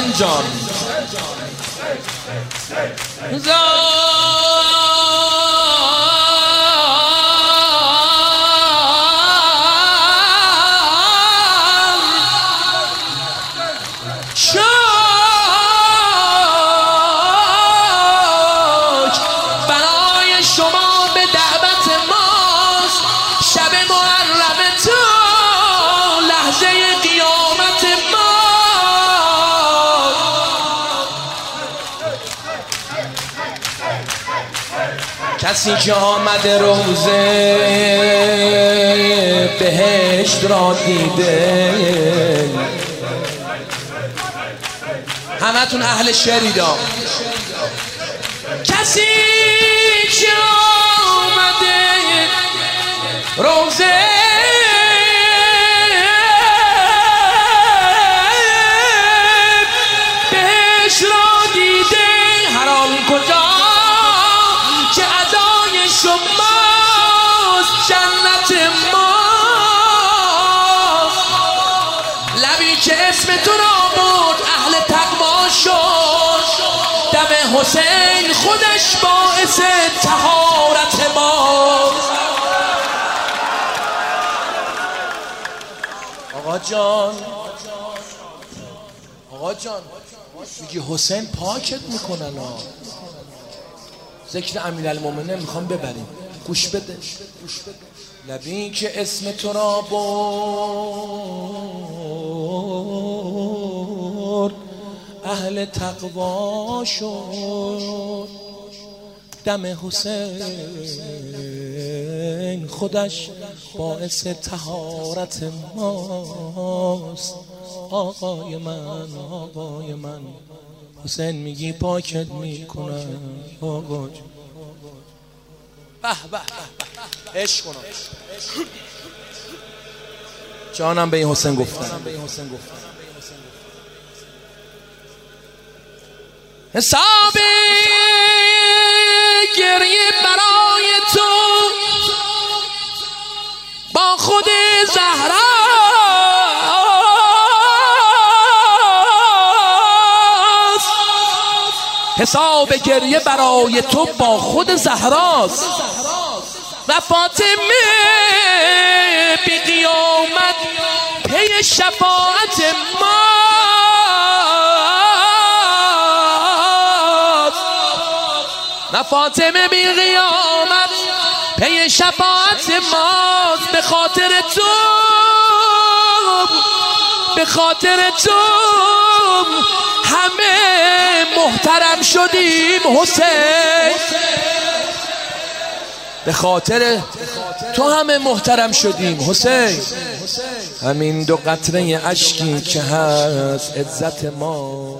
حسین جان. کسی که آمده روزه بهشت را دیده، همتون اهل شریدا. کسی که آمده روزه بهشت را دیده، حرام کجا که ادای شماست جنت ماست. لبی که اسم تو را بود اهل تقوا شد، دم حسین خودش باعث طهارت ماست. آقا جان میگی حسین پاکت میکنن ها. ذکر امیرالمومنین میخوام ببریم، گوش بده. لبی که اسم تو را برد اهل تقوا شد، دم حسین خودش باعث طهارت ماست. آقای من حسین میگی پاکت میکنم. آقا به به عشق کنم. جانم به این حسین گفتن. حساب گریه برای تو با خود زهرا، حساب گریه برای تو با خود زهراست. و فاطمه بی قیامت پی شفاعت ماست. و فاطمه بی قیامت پی شفاعت ماست. به خاطر تو همه محترم شدیم حسین. به خاطر تو همه محترم شدیم حسین. همین دو قطره اشکی که هست عزت ما.